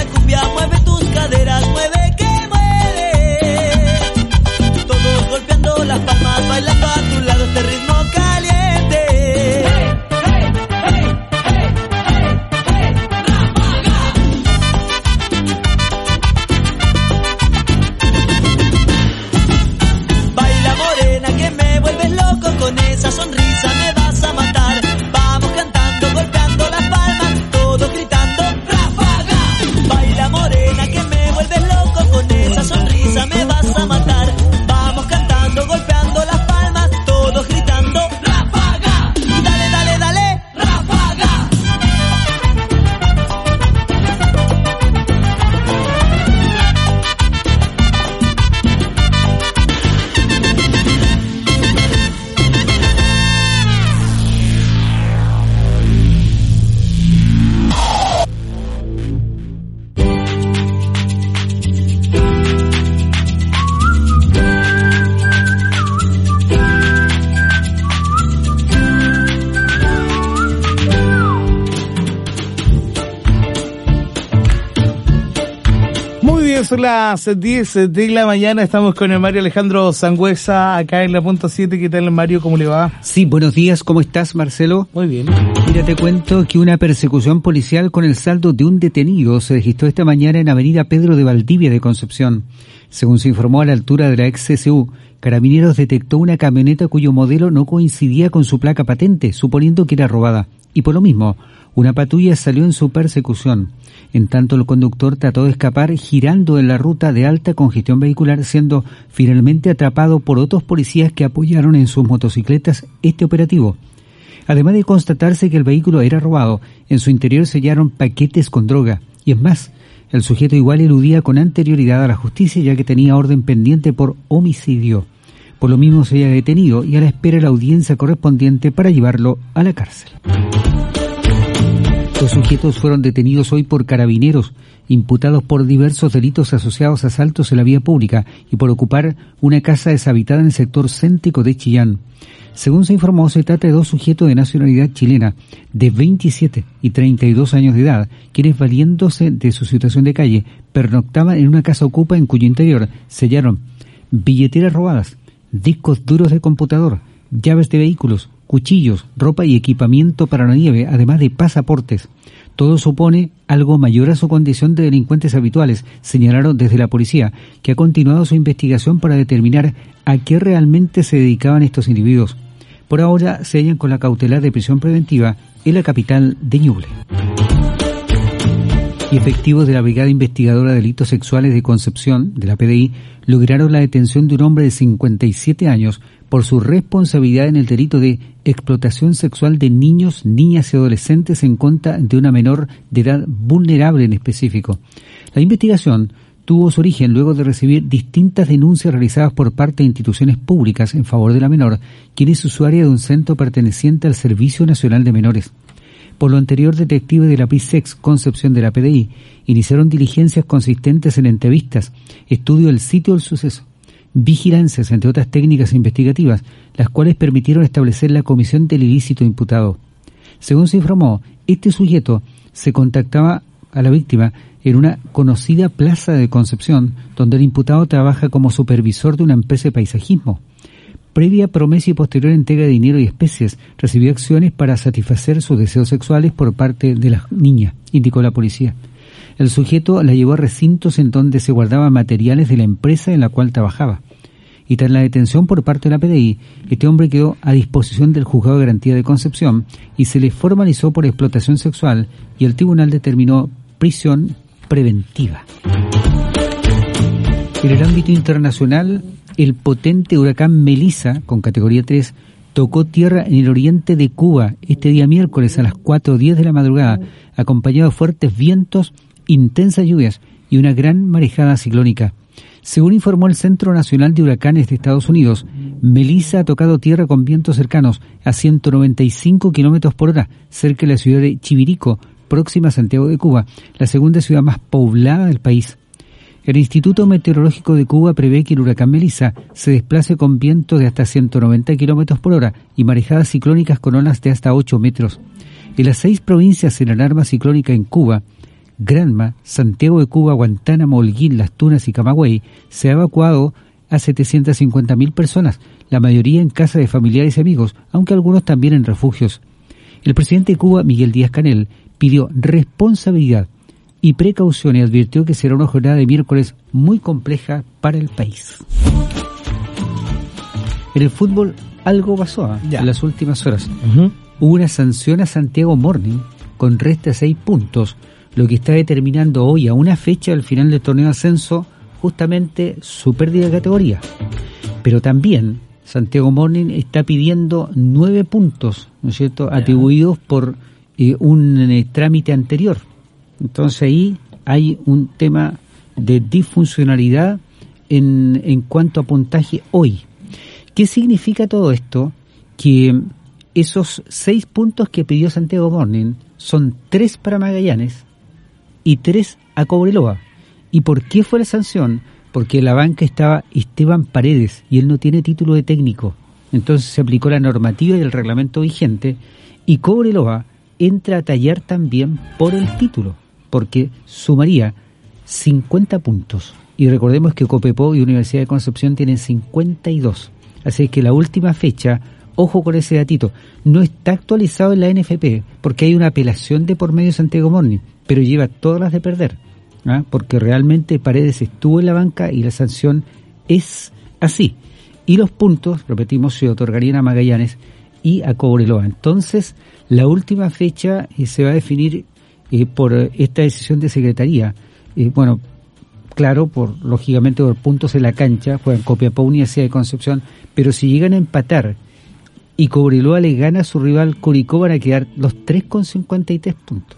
cumbia, mueve tus caderas, mueve que mueve. Todos golpeando las palmas, bailando a tu lado este ritmo caliente. Baila morena que me vuelves loco, con esa sonrisa me vas a matar. Vamos cantando, golpeando las palmas, todos gritando ráfaga. Baila morena que me vuelves loco, con esa sonrisa me vas a matar. Vamos cantando, golpeando las palmas, todos gritando ráfaga. Dale, dale, dale, ráfaga. Son las 10 de la mañana, estamos con el Mario Alejandro Sangüesa acá en la punto 7. ¿Qué tal, Mario? ¿Cómo le va? Sí, buenos días, ¿cómo estás, Marcelo? Muy bien. Mira, te cuento que una persecución policial con el saldo de un detenido se registró esta mañana en Avenida Pedro de Valdivia de Concepción. Según se informó a la altura de la ex CSU, Carabineros detectó una camioneta cuyo modelo no coincidía con su placa patente, suponiendo que era robada. Y por lo mismo, una patrulla salió en su persecución. En tanto, el conductor trató de escapar girando en la ruta de alta congestión vehicular, siendo finalmente atrapado por otros policías que apoyaron en sus motocicletas este operativo. Además de constatarse que el vehículo era robado, en su interior se hallaron paquetes con droga. Y es más, el sujeto igual eludía con anterioridad a la justicia, ya que tenía orden pendiente por homicidio. Por lo mismo se había detenido y a la espera de la audiencia correspondiente para llevarlo a la cárcel. Los sujetos fueron detenidos hoy por Carabineros, imputados por diversos delitos asociados a asaltos en la vía pública y por ocupar una casa deshabitada en el sector céntrico de Chillán. Según se informó, se trata de dos sujetos de nacionalidad chilena, de 27 y 32 años de edad, quienes, valiéndose de su situación de calle, pernoctaban en una casa ocupa en cuyo interior se hallaron billeteras robadas, discos duros de computador, llaves de vehículos, cuchillos, ropa y equipamiento para la nieve, además de pasaportes. Todo supone algo mayor a su condición de delincuentes habituales, señalaron desde la policía, que ha continuado su investigación para determinar a qué realmente se dedicaban estos individuos. Por ahora se hallan con la cautelar de prisión preventiva en la capital de Ñuble. Y efectivos de la Brigada Investigadora de Delitos Sexuales de Concepción, de la PDI, lograron la detención de un hombre de 57 años por su responsabilidad en el delito de explotación sexual de niños, niñas y adolescentes en contra de una menor de edad vulnerable en específico. La investigación tuvo su origen luego de recibir distintas denuncias realizadas por parte de instituciones públicas en favor de la menor, quien es usuaria de un centro perteneciente al Servicio Nacional de Menores. Por lo anterior, detectives de la PISEX Concepción de la PDI iniciaron diligencias consistentes en entrevistas, estudio del sitio del suceso, vigilancias, entre otras técnicas investigativas, las cuales permitieron establecer la comisión del ilícito imputado. Según se informó, este sujeto se contactaba a la víctima en una conocida plaza de Concepción, donde el imputado trabaja como supervisor de una empresa de paisajismo. Previa promesa y posterior entrega de dinero y especies, recibió acciones para satisfacer sus deseos sexuales por parte de la niña, indicó la policía. El sujeto la llevó a recintos en donde se guardaban materiales de la empresa en la cual trabajaba. Y tras la detención por parte de la PDI, este hombre quedó a disposición del Juzgado de Garantía de Concepción y se le formalizó por explotación sexual y el tribunal determinó prisión preventiva. En el ámbito internacional, el potente huracán Melissa, con categoría 3, tocó tierra en el oriente de Cuba este día miércoles a las 4:10 de la madrugada, acompañado de fuertes vientos, intensas lluvias y una gran marejada ciclónica. Según informó el Centro Nacional de Huracanes de Estados Unidos, Melissa ha tocado tierra con vientos cercanos a 195 kilómetros por hora, cerca de la ciudad de Chivirico, próxima a Santiago de Cuba, la segunda ciudad más poblada del país. El Instituto Meteorológico de Cuba prevé que el huracán Melissa se desplace con vientos de hasta 190 kilómetros por hora y marejadas ciclónicas con olas de hasta 8 metros. En las 6 provincias en alarma ciclónica en Cuba, Granma, Santiago de Cuba, Guantánamo, Holguín, Las Tunas y Camagüey, se ha evacuado a 750.000 personas, la mayoría en casa de familiares y amigos, aunque algunos también en refugios. El presidente de Cuba, Miguel Díaz-Canel, pidió responsabilidad y precaución y advirtió que será una jornada de miércoles muy compleja para el país. En el fútbol algo pasó en las últimas horas. Hubo una sanción a Santiago Morning con resta 6 puntos, lo que está determinando hoy a una fecha del final del torneo de ascenso justamente su pérdida de categoría. Pero también Santiago Morning está pidiendo 9 puntos, ¿no es cierto?, atribuidos por un trámite anterior. Entonces ahí hay un tema de disfuncionalidad en cuanto a puntaje hoy. ¿Qué significa todo esto? Que esos 6 puntos que pidió Santiago Morning son 3 para Magallanes y 3 a Cobreloa. ¿Y por qué fue la sanción? Porque en la banca estaba Esteban Paredes y él no tiene título de técnico. Entonces se aplicó la normativa y el reglamento vigente y Cobreloa entra a tallar también por el título, porque sumaría 50 puntos. Y recordemos que Copiapó y Universidad de Concepción tienen 52. Así que la última fecha, ojo con ese datito, no está actualizado en la NFP, porque hay una apelación de por medio de Santiago Morning, pero lleva todas las de perder, porque realmente Paredes estuvo en la banca y la sanción es así. Y los puntos, repetimos, se otorgarían a Magallanes y a Cobreloa. Entonces, la última fecha se va a definir por esta decisión de secretaría. Claro, lógicamente por puntos en la cancha, juegan Copiapó, Universidad de Concepción, pero si llegan a empatar y Cobreloa le gana a su rival Curicó, van a quedar los 3 con 53 puntos.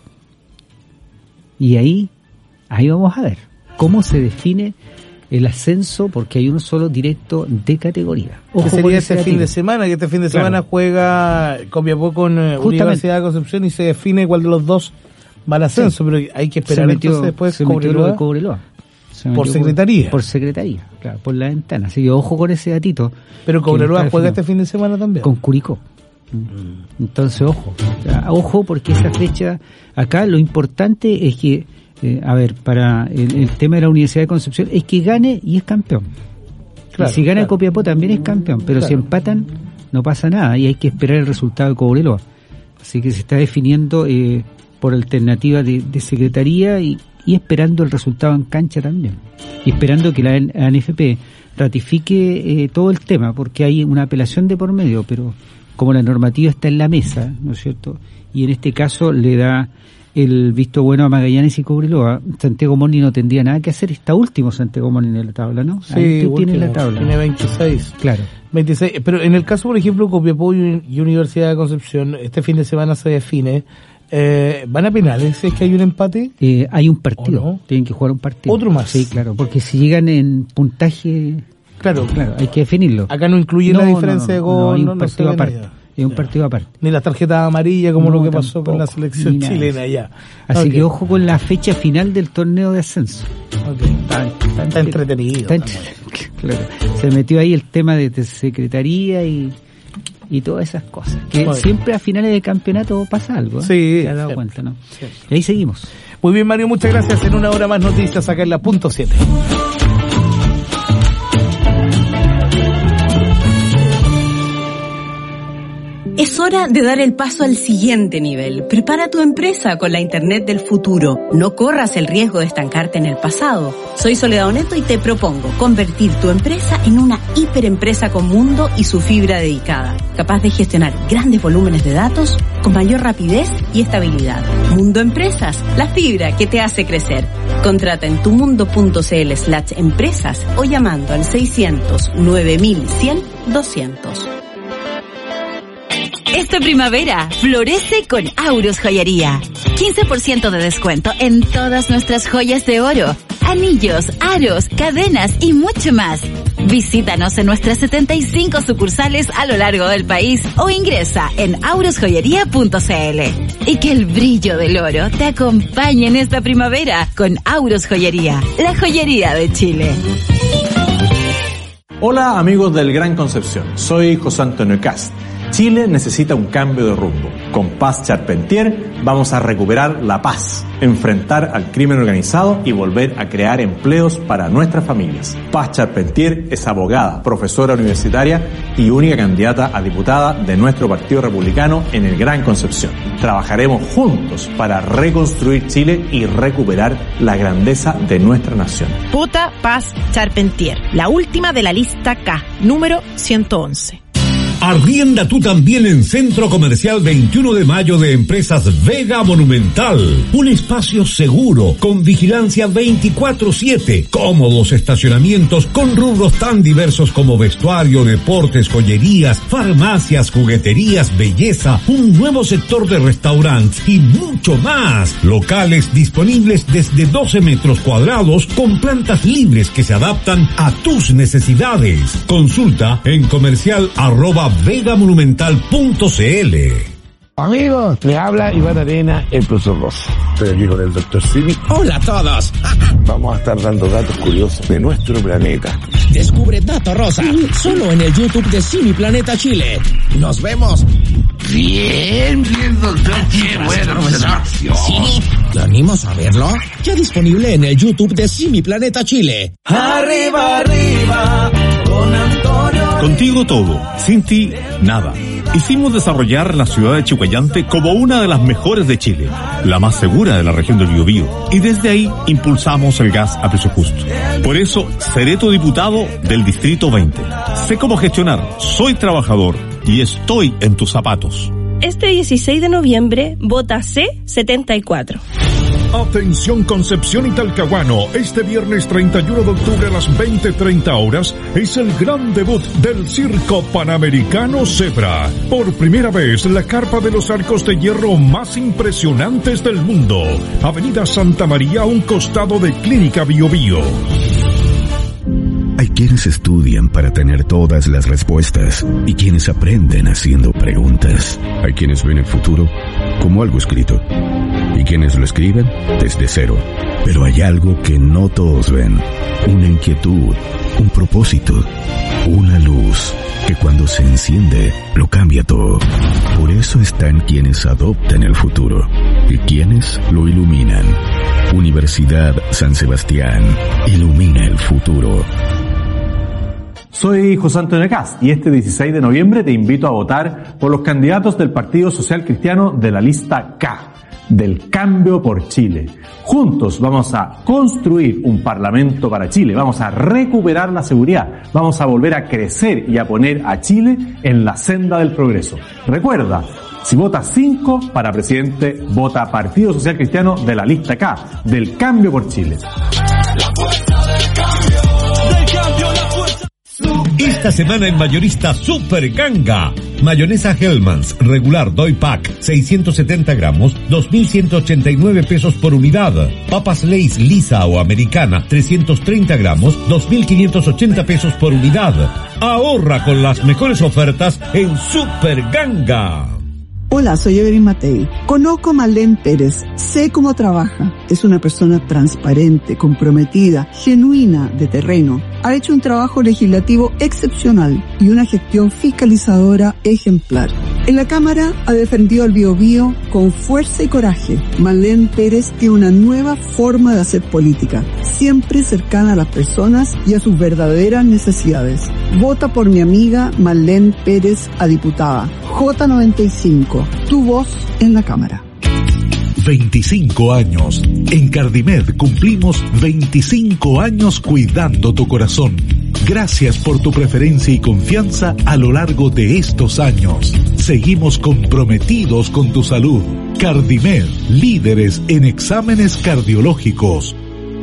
Y ahí vamos a ver cómo se define el ascenso, porque hay uno solo directo de categoría. Ojo, que sería este fin de semana, que este fin de semana juega Copiapó con Universidad de Concepción y se define cuál de los dos va al ascenso, pero hay que esperar entonces después Cobreloa. Por secretaría. Por secretaría, claro, por la ventana. Así que ojo con ese datito. Pero Cobreloa juega este fin de semana también. Con Curicó. Entonces, ojo. Ojo, porque esa fecha, acá lo importante es que, para el tema de la Universidad de Concepción, es que gane y es campeón. Claro, y si gana Copiapó también es campeón, pero si empatan no pasa nada y hay que esperar el resultado de Cobreloa. Así que se está definiendo por alternativa de secretaría y esperando el resultado en cancha también. Y esperando que la ANFP ratifique todo el tema, porque hay una apelación de por medio, pero como la normativa está en la mesa, ¿no es cierto? Y en este caso le da el visto bueno a Magallanes y Cobreloa. Santiago Morning no tendría nada que hacer, está último Santiago Morning en la tabla, ¿no? Sí, ahí tú tienes la tabla. Tiene 26. Claro. 26, pero en el caso, por ejemplo, Copiapó y Universidad de Concepción, este fin de semana se define. ¿Van a penales si es que hay un empate? Hay un partido, no? Tienen que jugar un partido. ¿Otro más? Sí, claro, porque si llegan en puntaje... Claro, hay que definirlo. Acá no incluye la diferencia de gol, hay un partido aparte. Es un partido aparte. Ni las tarjetas amarillas como lo que pasó con la selección chilena allá. Así que ojo con la fecha final del torneo de ascenso. Está entretenido. Claro. Se metió ahí el tema de secretaría y todas esas cosas. Que siempre a finales de campeonato pasa algo. Sí. ¿Te has dado cuenta, no? Sí. Y ahí seguimos. Muy bien, Mario, muchas gracias. En una hora más noticias acá en la punto 7. Es hora de dar el paso al siguiente nivel. Prepara tu empresa con la Internet del futuro. No corras el riesgo de estancarte en el pasado. Soy Soledad Oneto y te propongo convertir tu empresa en una hiperempresa con mundo y su fibra dedicada, capaz de gestionar grandes volúmenes de datos con mayor rapidez y estabilidad. Mundo Empresas, la fibra que te hace crecer. Contrata en tumundo.cl/empresas o llamando al 600 9100 200. Esta primavera, florece con Aurus Joyería. 15% de descuento en todas nuestras joyas de oro, anillos, aros, cadenas y mucho más. Visítanos en nuestras 75 sucursales a lo largo del país o ingresa en aurusjoyería.cl. Y que el brillo del oro te acompañe en esta primavera con Aurus Joyería, la joyería de Chile. Hola amigos del Gran Concepción, soy José Antonio Cast. Chile necesita un cambio de rumbo. Con Paz Charpentier vamos a recuperar la paz, enfrentar al crimen organizado y volver a crear empleos para nuestras familias. Paz Charpentier es abogada, profesora universitaria y única candidata a diputada de nuestro Partido Republicano en el Gran Concepción. Trabajaremos juntos para reconstruir Chile y recuperar la grandeza de nuestra nación. Vota Paz Charpentier, la última de la lista K, número 111. Arrienda tú también en Centro Comercial 21 de Mayo de Empresas Vega Monumental. Un espacio seguro, con vigilancia 24/7, cómodos estacionamientos con rubros tan diversos como vestuario, deportes, joyerías, farmacias, jugueterías, belleza, un nuevo sector de restaurantes y mucho más. Locales disponibles desde 12 metros cuadrados con plantas libres que se adaptan a tus necesidades. Consulta en comercial@vegamonumental.cl. Amigos, les habla Iván Arena, el profesor Rosa. Estoy aquí con el Dr. Simi. Hola a todos. Vamos a estar dando datos curiosos de nuestro planeta. Descubre Dato Rosa, solo en el YouTube de Simi Planeta Chile. Nos vemos. Bien, doctor. Qué buena observación. ¿Simi? ¿Te animas a verlo? Ya disponible en el YouTube de Simi Planeta Chile. Arriba, arriba, con Antonio. Contigo todo, sin ti nada. Hicimos desarrollar la ciudad de Chihuayante como una de las mejores de Chile, la más segura de la región del Biobío, y desde ahí impulsamos el gas a precio justo. Por eso seré tu diputado del Distrito 20. Sé cómo gestionar, soy trabajador y estoy en tus zapatos. Este 16 de noviembre, vota C74. Atención Concepción y Talcahuano, este viernes 31 de octubre a las 20:30 horas es el gran debut del Circo Panamericano Zebra. Por primera vez, la carpa de los arcos de hierro más impresionantes del mundo. Avenida Santa María, a un costado de Clínica Biobío. Hay quienes estudian para tener todas las respuestas y quienes aprenden haciendo preguntas. Hay quienes ven el futuro como algo escrito y quienes lo escriben desde cero. Pero hay algo que no todos ven, una inquietud, un propósito, una luz que cuando se enciende lo cambia todo. Por eso están quienes adoptan el futuro y quienes lo iluminan. Universidad San Sebastián ilumina el futuro. Soy José Antonio Cast y este 16 de noviembre te invito a votar por los candidatos del Partido Social Cristiano de la lista K, del Cambio por Chile. Juntos vamos a construir un parlamento para Chile, vamos a recuperar la seguridad, vamos a volver a crecer y a poner a Chile en la senda del progreso. Recuerda, si votas 5 para presidente, vota Partido Social Cristiano de la lista K, del Cambio por Chile. La fuerza del cambio, la fuerza. Esta semana en Mayorista Super Ganga. Mayonesa Hellmann's regular Doy Pack 670 gramos, 2.189 pesos por unidad. Papas Lay's lisa o americana 330 gramos, 2.580 pesos por unidad. Ahorra con las mejores ofertas en Super Ganga. Hola, soy Evelyn Matei. Conozco a Marlene Pérez. Sé cómo trabaja. Es una persona transparente, comprometida, genuina, de terreno. Ha hecho un trabajo legislativo excepcional y una gestión fiscalizadora ejemplar. En la Cámara ha defendido al Biobío con fuerza y coraje. Marlene Pérez tiene una nueva forma de hacer política, siempre cercana a las personas y a sus verdaderas necesidades. Vota por mi amiga Marlene Pérez a diputada. J95, tu voz en la Cámara. 25 años. En Cardimed cumplimos 25 años cuidando tu corazón. Gracias por tu preferencia y confianza a lo largo de estos años. Seguimos comprometidos con tu salud. Cardimed, líderes en exámenes cardiológicos.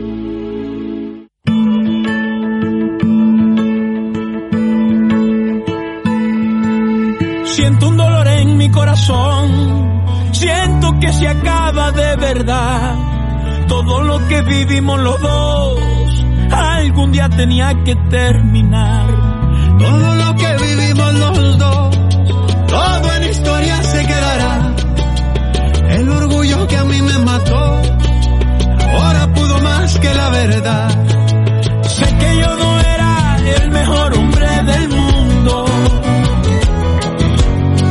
Siento un dolor en mi corazón. Siento que se acaba de verdad. Todo lo que vivimos los dos algún día tenía que terminar. Todo lo que vivimos los dos, todo en historia se quedará. El orgullo que a mí me mató, ahora pudo más que la verdad. Sé que yo no era el mejor hombre del mundo,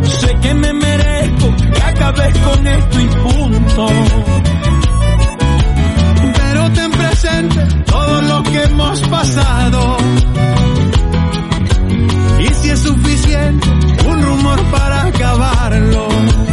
hemos pasado. Y si es suficiente un rumor para acabarlo.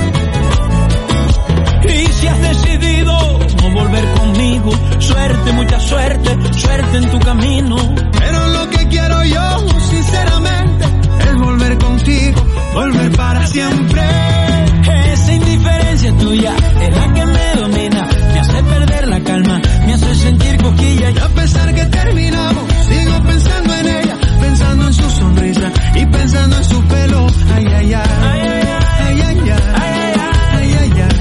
Y si has decidido no volver conmigo, suerte, mucha suerte, suerte en tu camino. Pero lo que quiero yo, sinceramente, es volver contigo, volver para siempre. Esa indiferencia tuya es la que me domina, me hace perder la calma, me hace sentir cosquillas. Y a pesar que terminamos, sigo pensando en ella, pensando en su sonrisa y pensando en su pelo. Ay, ay, ay, ay, ay, ay, ay, ay, ay, ay, ay.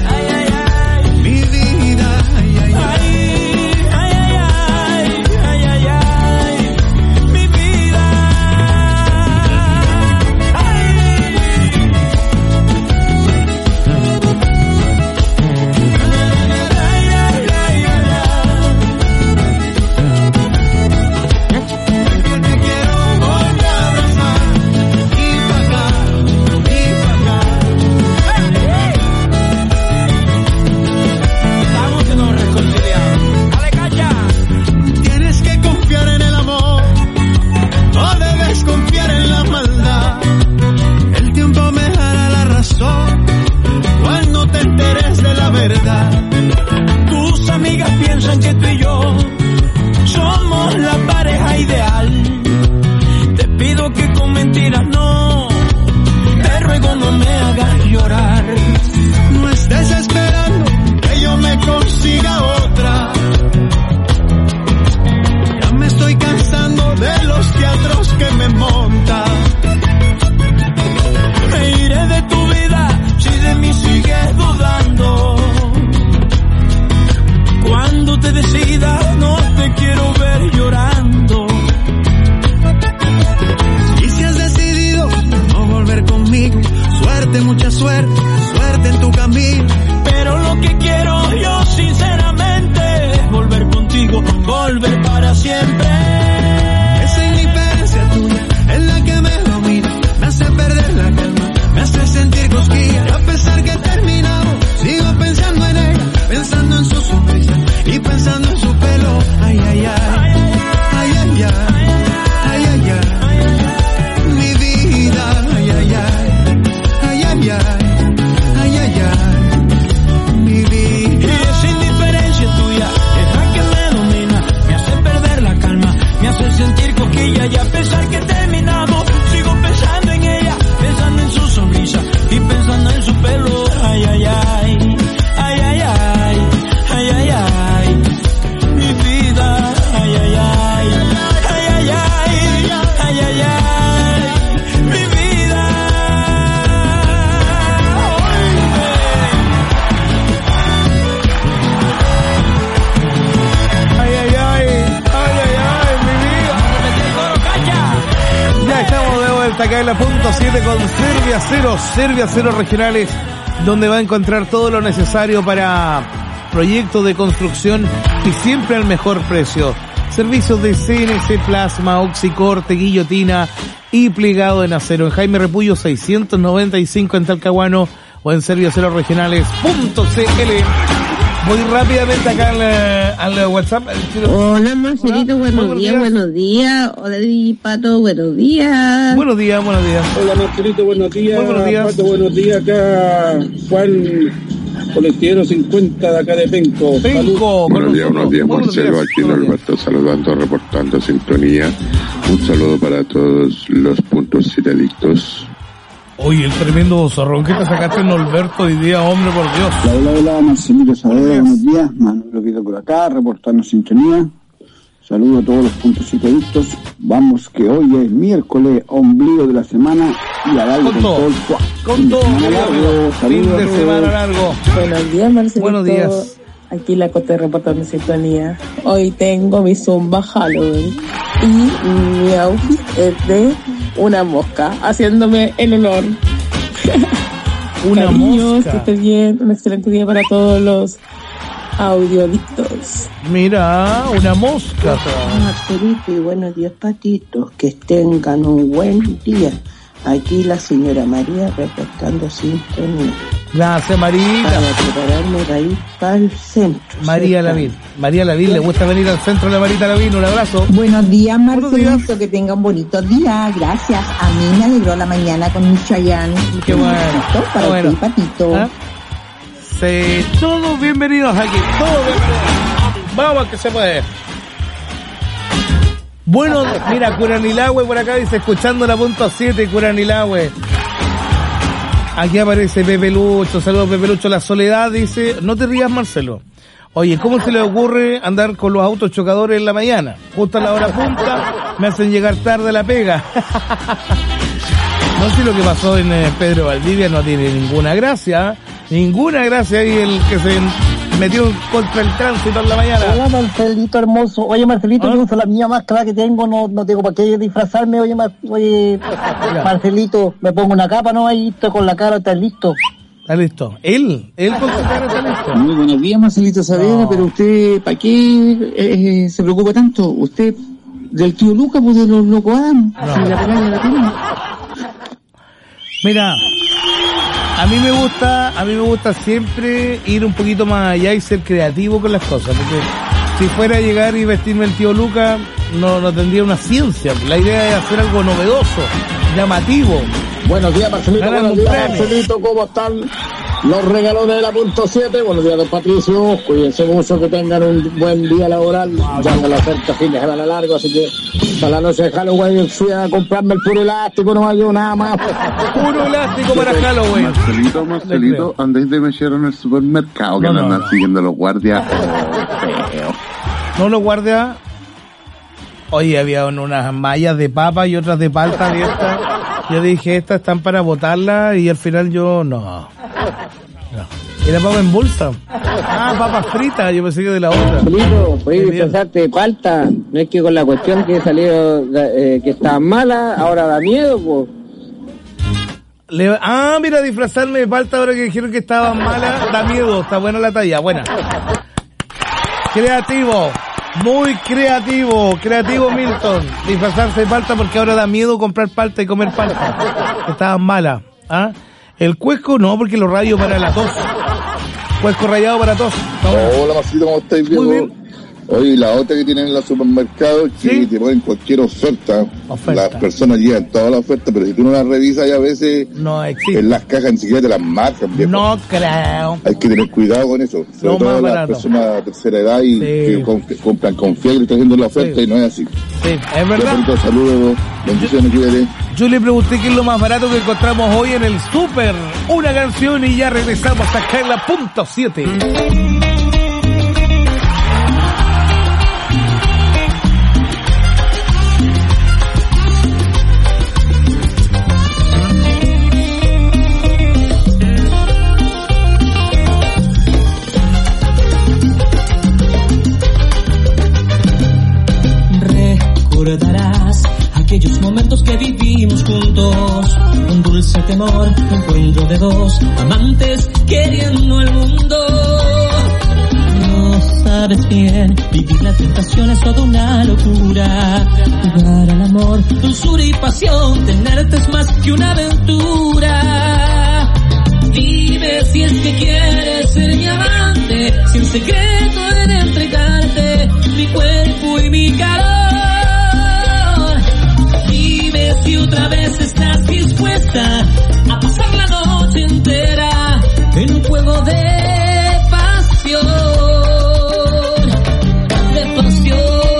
Tus amigas piensan que tú y yo somos la pareja ideal. Te pido que con mentiras no, te ruego no me hagas llorar. No estés esperando que yo me consiga otra. Ya me estoy cansando de los teatros que me montas. Me iré de tu vida si de mí sigues dudando. Cuando te decidas no te quiero ver llorando. Y si has decidido no volver conmigo, suerte, mucha suerte, suerte en tu camino. Pero lo que quiero yo sinceramente es volver contigo, volver para siempre. Esa indiferencia tuya es la que me domina, me hace perder la calma, me hace sentir cosquillas. Y a pesar que terminamos, sigo pensando en ella, pensando en su sonrisa y pensando en su pelo. Ay, ay, ay, ay, ay, ay, ay, ay, ay, mi vida. Ay, ay, ay, ay, ay, ay, ay, ay, mi vida. Y esa indiferencia tuya es la que me domina, me hace perder la calma, me hace sentir cosquillas. Y a pesar que terminamos, sigo pensando en ella, pensando en su sonrisa y pensando en su pelo. Ay, ay, ay, ay, ay, ay, ay, ay, ay, mi vida. Ay, ay, ay, ay, ay, ay, ay, ay, ay, mi vida. Ay, ay, ay, ay, ay, ay, mi vida. Ya estamos de vuelta acá en la punto 7 con Servia Cero Regionales, donde va a encontrar todo lo necesario para proyectos de construcción y siempre al mejor precio. Servicios de CNC, plasma, oxicorte, guillotina y plegado en acero. En Jaime Repullo 695 en Talcahuano o en serviaceroregionales.cl. Voy rápidamente acá al WhatsApp. Hola, Marcelito, buenos días. Hola, Pato, buenos días. Buenos días. Hola, Marcelito, buenos días. Buenos días. Pato, buenos días. Acá Juan, colectivero 50 de acá de Penco. Buenos días, Marcelo. Aquí Norberto saludando, reportando sintonía. Un saludo para todos los puntos ciradictos. Oye, el tremendo bozarrón que te sacaste, Norberto, hoy día, hombre, por Dios. Hola, Marcelito Saavedra, buenos días. Manuel Oviedo por acá, reportando sintonía. Saludo a todos los puntos ciradictos. Vamos, que hoy es miércoles, ombligo de la semana, y a darle con todo el cuadro. Con todo, fin de semana largo. Buenos días, Marcelito. Buenos días. Aquí la Cote reportando sintonía. Hoy tengo mi Zumba Halloween y mi outfit es de una mosca, haciéndome el honor. Una mosca. Que esté bien, un excelente día para todos los audiodictos. Mira, una mosca. Marcelito, y buenos días, patitos. Que tengan un buen día. Aquí la señora María reportando sintonía. Gracias, Marita. Para prepararme para ir para el centro. María Lavín, le gusta venir al centro de la Marita Lavín. Un abrazo. Buenos días, Marcelito, que tengan bonitos días. Gracias. A mí me alegró la mañana con mi Chayanne. Qué bueno. Para bueno. ti, Patito. ¿Ah? Sí, todos bienvenidos aquí. Todos bienvenidos. Vamos, que se puede. Bueno, mira, Curanilahue por acá dice, escuchando la punto 7, Curanilahue. Aquí aparece Pepe Lucho, saludos Pepe Lucho. La Soledad dice, no te rías, Marcelo. Oye, ¿cómo se le ocurre andar con los autos chocadores en la mañana? Justo a la hora punta, me hacen llegar tarde a la pega. No sé lo que pasó en Pedro Valdivia, no tiene ninguna gracia. Ninguna gracia ahí el que se metió contra el tránsito en la mañana. Hola, Marcelito hermoso. Oye, Marcelito, yo uso la mía máscara que tengo, no tengo para qué disfrazarme. Oye, Marcelito, me pongo una capa, ¿no? Ahí estoy con la cara, está listo. Está listo. Él con su cara está listo. Muy buenos días, Marcelito Saavedra, pero usted, ¿para qué se preocupa tanto? Usted, del tío Luca, pues de los locos Adam, si la pelea la tiene. Mira, a mí me gusta siempre ir un poquito más allá y ser creativo con las cosas, porque si fuera a llegar y vestirme el tío Luca, no tendría una ciencia. La idea es hacer algo novedoso, llamativo. Buenos días, Marcelito. Buenos días, Marcelito. ¿Cómo están los regalones de la punto 7? Buenos días, don Patricio. Cuídense mucho, que tengan un buen día laboral. Ya me lo acerca fin de semana largo, así que para la noche de Halloween fui a comprarme el puro elástico, no hay nada más. Puro elástico para Halloween. Marcelito, andéis de mechero en el supermercado, que andan siguiendo los guardias. No, los guardias. Oye, había unas mallas de papa y otras de palta abiertas. Yo dije, estas están para botarlas, y al final yo no. Era papa en bolsa. Papas fritas, yo pensé que de la otra. Marcelito, puedes disfrazarte palta. No es que con la cuestión que salió, que estaban malas, ahora da miedo, pues. Mira, disfrazarme de palta ahora que dijeron que estaban malas, da miedo. Está buena la talla, buena. Creativo. Muy creativo Milton. Disfrazarse de palta porque ahora da miedo comprar palta y comer palta. Estaban malas. El cuesco no, porque lo rayo para la tos. Cuesco rayado para tos. Hola, Marcito, ¿cómo estáis, viejo? Muy bien. Oye, la otra que tienen en los supermercados, que te ponen cualquier oferta. Las personas llevan toda la oferta, pero si tú no la revisas, a veces no existe. En las cajas ni siquiera te las marcan, viejo. No creo. Hay que tener cuidado con eso. Sobre todo las personas de tercera edad y que compran con fiebre y están haciendo la oferta, y no es así. Sí, es verdad. Saludos, bendiciones, cuídate. Yo le pregunté qué es lo más barato que encontramos hoy en el súper. Una canción y ya regresamos acá en la punto 7. Recordarás aquellos momentos que vivimos juntos, un dulce temor, un encuentro de dos amantes queriendo el mundo. No sabes bien, vivir la tentación es toda una locura. Jugar al amor, dulzura y pasión, tenerte es más que una aventura. Dime si es que quieres ser mi amante, si en secreto he de entregarte mi cuerpo y mi calor. Dime si otra vez estás dispuesta a pasar la noche entera en un juego de pasión, de pasión.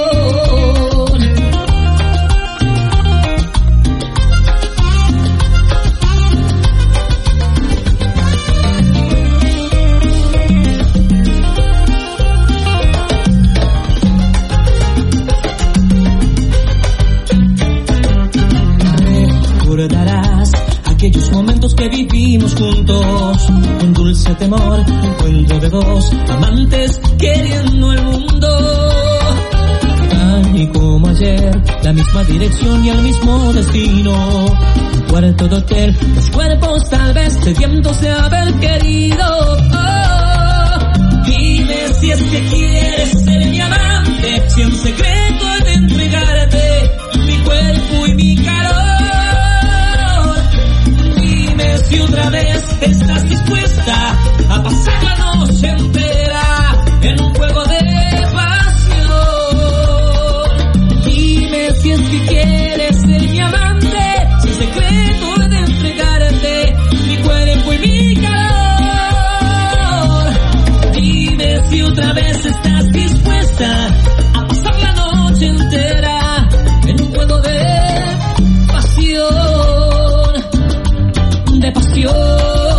Recordarás aquellos momentos que vivimos juntos, un dulce temor, un encuentro de dos amantes queriendo el mundo. Tal y como ayer, la misma dirección y el mismo destino. Un cuarto de hotel, los cuerpos tal vez sedientos de haber querido. Dime si es que quieres ser mi amante, si en secreto he de entregarte mi cuerpo y mi calor. Si otra vez estás dispuesta ser mi amante, sin secreto he de entregarte mi cuerpo y mi calor. Dime si otra vez estás dispuesta a pasar la noche entera en un juego de pasión, de pasión.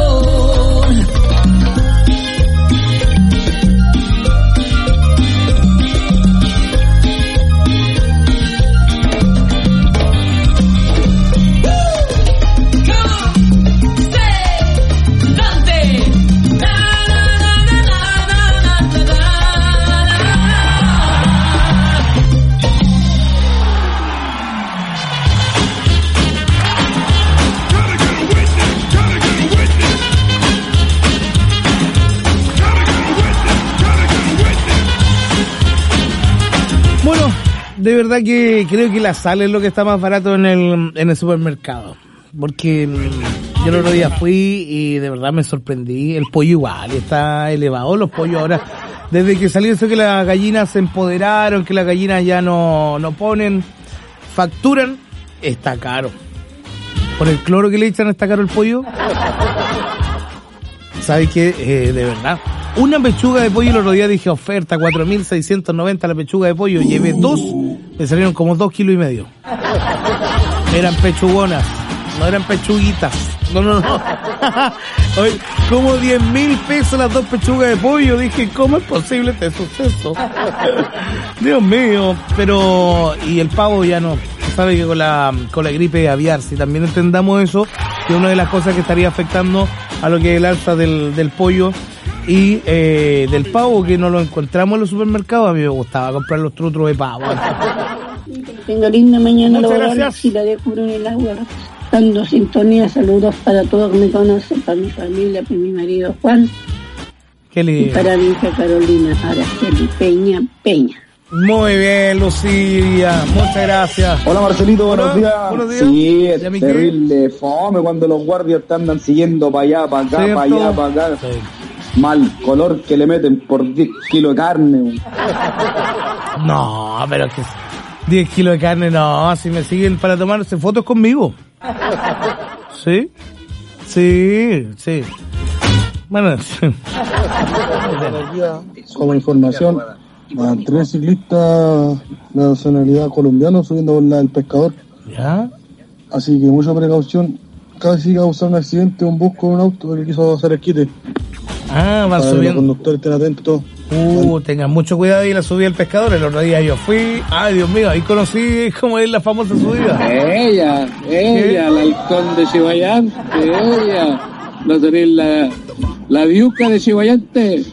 De verdad que creo que la sal es lo que está más barato en el supermercado. Porque yo el otro día fui y de verdad me sorprendí. El pollo igual está elevado. Los pollos ahora, desde que salió eso que las gallinas se empoderaron, que las gallinas ya no ponen, facturan, está caro. Por el cloro que le echan está caro el pollo. ¿Sabes qué? De verdad. Una pechuga de pollo el otro día dije oferta, 4.690 la pechuga de pollo. Llevé 2, me salieron como 2,5 kilos. Eran pechugonas, no eran pechuguitas. No. Oye, como 10.000 pesos las 2 pechugas de pollo. Dije, ¿cómo es posible este suceso? Dios mío. Pero, y el pavo ya no. Sabe que con la gripe aviar, si también entendamos eso, que una de las cosas que estaría afectando a lo que es el alza del pollo y del pavo, que no lo encontramos en los supermercados. A mí me gustaba comprar los trutros de pavo. Tengo linda mañana. Muchas gracias. Si la descubro en el agua, dando sintonía, saludos para todos que me conocen, para mi familia, para mi marido Juan. Qué lindo. Y para mi hija Carolina Araceli Peña. Muy bien, Lucía, muchas gracias. Hola Marcelito, buenos días. Buenos días. Sí, es terrible fome cuando los guardias te andan siguiendo para allá, para acá, para allá, para acá. Sí. Mal color que le meten por 10 kilos de carne. No, pero que 10 kilos de carne, no, si me siguen para tomarse fotos conmigo. ¿Sí? Sí. Bueno, como información, van 3 ciclistas de nacionalidad colombiana subiendo por la del Pescador. ¿Ya? Así que mucha precaución. Casi causó un accidente un bus con un auto que quiso hacer el quite. Van para subiendo. Los conductores estén atentos. Tengan mucho cuidado ahí la subida del Pescador. El otro día yo fui, ay Dios mío, ahí conocí cómo es la famosa subida. Ella, el halcón de Chihuayante, ella, no tenés la viuca de Chihuayante.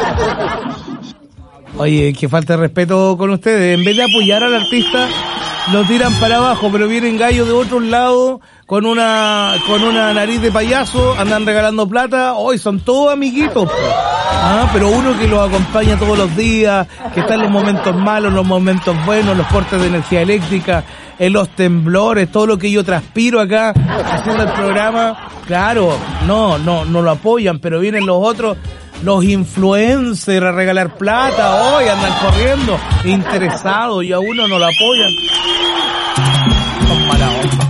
Oye, que falta de respeto con ustedes. En vez de apoyar al artista, lo tiran para abajo, pero vienen gallos de otros lados con una nariz de payaso, andan regalando plata. Hoy son todos amiguitos. Pero uno que los acompaña todos los días, que está en los momentos malos, los momentos buenos, los cortes de energía eléctrica, en los temblores, todo lo que yo transpiro acá haciendo el programa. Claro, no lo apoyan, pero vienen los otros, los influencers, a regalar plata. Hoy andan corriendo interesados y a uno no lo apoyan. Son mala onda.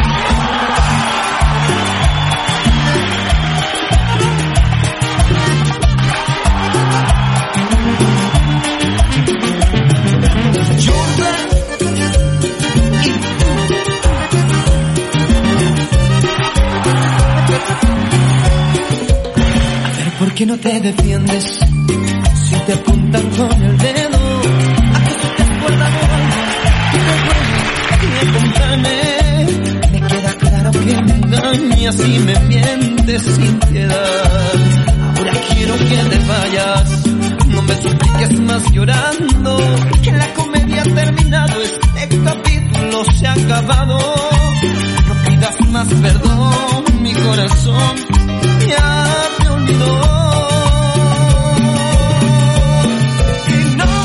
¿Por qué no te defiendes si te apuntan con el dedo? ¿Acaso te has guardado algo? Y acompáñame. Me queda claro que me engañas y me mientes sin piedad. Ahora quiero que te vayas, no me supliques más llorando, que la comedia ha terminado, este capítulo se ha acabado. No pidas más perdón, mi corazón ya te olvidó. Y no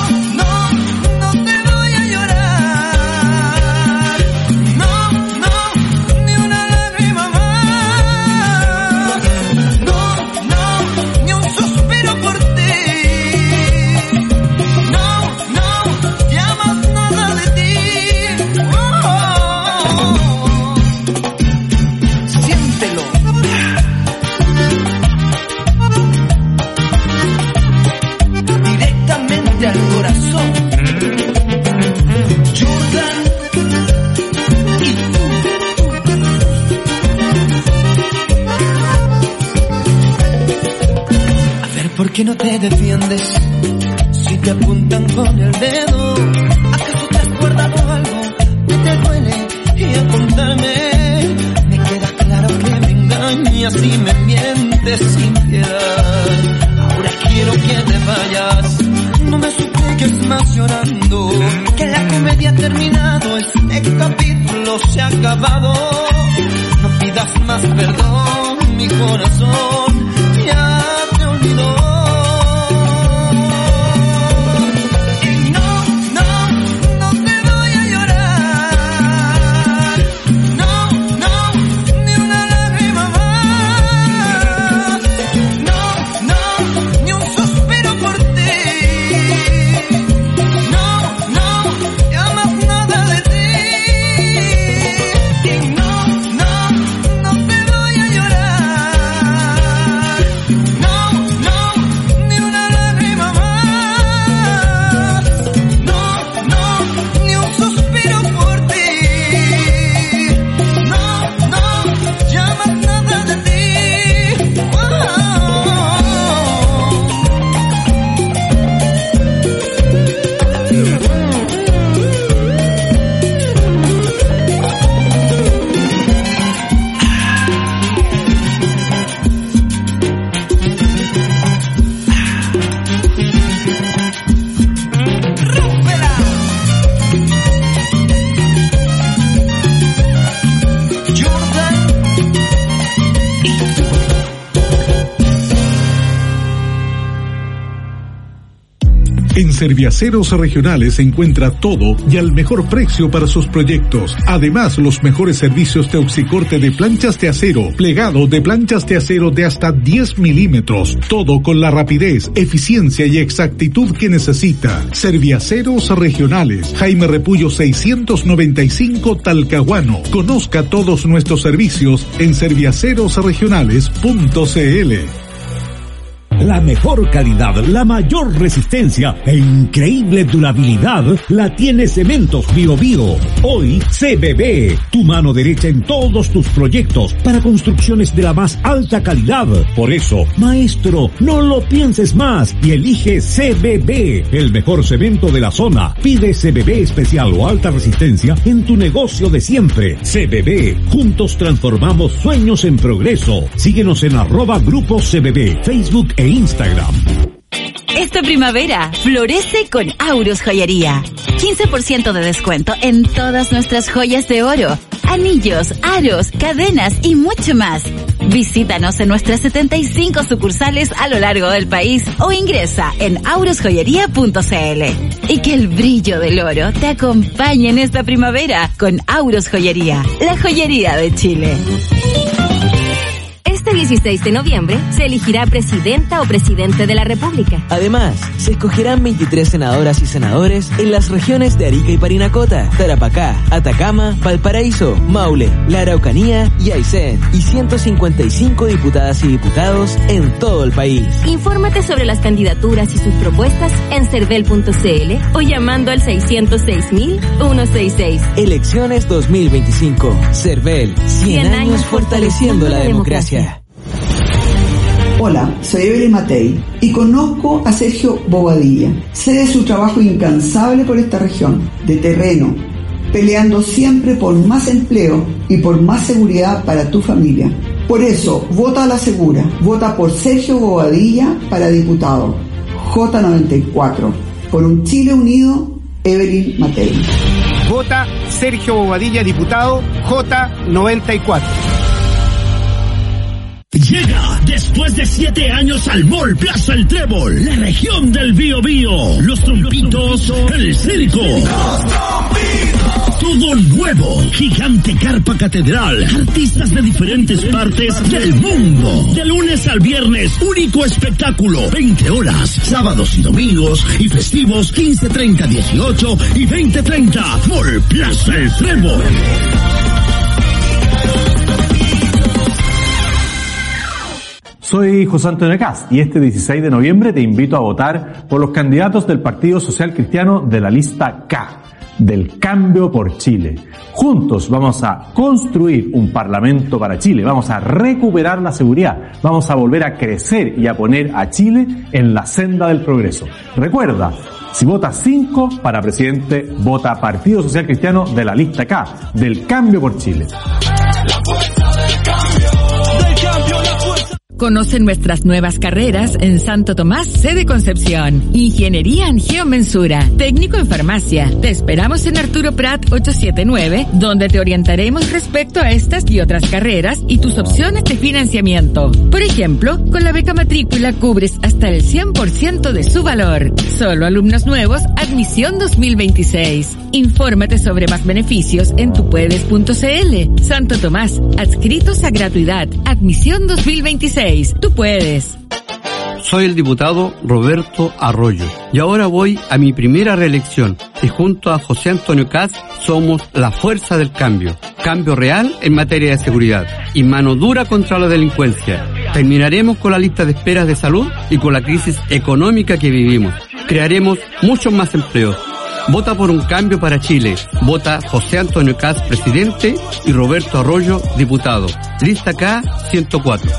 que no te defiendes si te apuntan con el dedo? ¿Acaso te has guardado algo que te duele? Y a contarme, me queda claro que me engañas y me mientes sin piedad. Ahora quiero que te vayas, no me supliques más llorando, que la comedia ha terminado, este capítulo se ha acabado. No pidas más perdón, mi corazón ya te olvidó. En Serviaceros Regionales encuentra todo y al mejor precio para sus proyectos. Además, los mejores servicios de oxicorte de planchas de acero, plegado de planchas de acero de hasta 10 milímetros. Todo con la rapidez, eficiencia y exactitud que necesita. Serviaceros Regionales, Jaime Repullo 695 Talcahuano. Conozca todos nuestros servicios en serviacerosregionales.cl. La mejor calidad, la mayor resistencia e increíble durabilidad la tiene Cementos Bio Bio. Hoy CBB, tu mano derecha en todos tus proyectos para construcciones de la más alta calidad. Por eso, maestro, no lo pienses más y elige CBB, el mejor cemento de la zona. Pide CBB especial o alta resistencia en tu negocio de siempre. CBB, juntos transformamos sueños en progreso. Síguenos en @Grupo CBB, Facebook e Instagram. Esta primavera florece con Aurus Joyería. 15% de descuento en todas nuestras joyas de oro, anillos, aros, cadenas y mucho más. Visítanos en nuestras 75 sucursales a lo largo del país o ingresa en aurusjoyería.cl. Y que el brillo del oro te acompañe en esta primavera con Aurus Joyería, la joyería de Chile. Este 16 de noviembre se elegirá presidenta o presidente de la República. Además, se escogerán 23 senadoras y senadores en las regiones de Arica y Parinacota, Tarapacá, Atacama, Valparaíso, Maule, la Araucanía y Aysén, y 155 diputadas y diputados en todo el país. Infórmate sobre las candidaturas y sus propuestas en cervel.cl o llamando al 606.166. Elecciones 2025. Cervel, 100 años fortaleciendo la democracia. Hola, soy Evelyn Matei y conozco a Sergio Bobadilla. Sé de su trabajo incansable por esta región, de terreno, peleando siempre por más empleo y por más seguridad para tu familia. Por eso, vota a la segura. Vota por Sergio Bobadilla para diputado. J94. Por un Chile unido, Evelyn Matei. Vota Sergio Bobadilla, diputado, J94. Llega después de 7 años al Mall Plaza El Trébol, la región del Bío Bío, los trompitos, el circo. Todo nuevo, gigante carpa catedral, artistas de diferentes partes del mundo. De lunes al viernes, único espectáculo, 20 horas, sábados y domingos y festivos 15:30, 18 y 20:30. Mall Plaza El Trébol. Soy José Antonio Cast y este 16 de noviembre te invito a votar por los candidatos del Partido Social Cristiano de la lista K, del Cambio por Chile. Juntos vamos a construir un Parlamento para Chile, vamos a recuperar la seguridad, vamos a volver a crecer y a poner a Chile en la senda del progreso. Recuerda, si votas 5 para presidente, vota Partido Social Cristiano de la lista K, del Cambio por Chile. Conoce nuestras nuevas carreras en Santo Tomás, sede Concepción. Ingeniería en Geomensura, técnico en farmacia. Te esperamos en Arturo Prat 879, donde te orientaremos respecto a estas y otras carreras y tus opciones de financiamiento. Por ejemplo, con la beca matrícula cubres hasta el 100% de su valor. Solo alumnos nuevos, admisión 2026. Infórmate sobre más beneficios en tupuedes.cl. Santo Tomás, adscritos a gratuidad, admisión 2026. Tú puedes. Soy el diputado Roberto Arroyo y ahora voy a mi primera reelección y junto a José Antonio Kast somos la fuerza del cambio. Cambio real en materia de seguridad y mano dura contra la delincuencia. Terminaremos con la lista de esperas de salud y con la crisis económica que vivimos. Crearemos muchos más empleos. Vota por un cambio para Chile. Vota José Antonio Kast, presidente, y Roberto Arroyo, diputado. Lista K 104.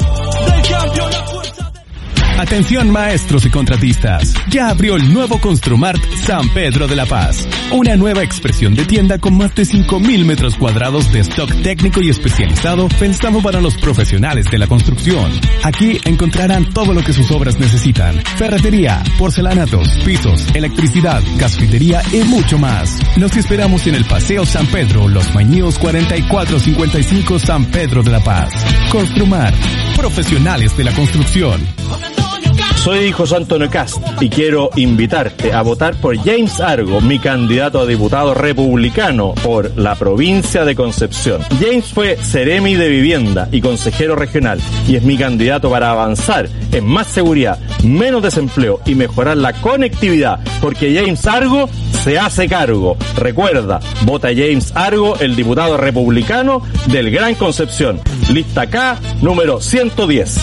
Atención maestros y contratistas, ya abrió el nuevo Construmart San Pedro de la Paz, una nueva expresión de tienda con más de 5.000 metros cuadrados de stock técnico y especializado pensado para los profesionales de la construcción. Aquí encontrarán todo lo que sus obras necesitan: ferretería, porcelanatos, pisos, electricidad, gasfitería y mucho más. Los esperamos en el Paseo San Pedro, Los Mañíos 4455, San Pedro de la Paz. Construmart, profesionales de la construcción. Soy José Antonio Kast y quiero invitarte a votar por James Argo, mi candidato a diputado republicano por la provincia de Concepción. James fue seremi de vivienda y consejero regional y es mi candidato para avanzar en más seguridad, menos desempleo y mejorar la conectividad, porque James Argo se hace cargo. Recuerda, vota James Argo, el diputado republicano del Gran Concepción. Lista K, número 110.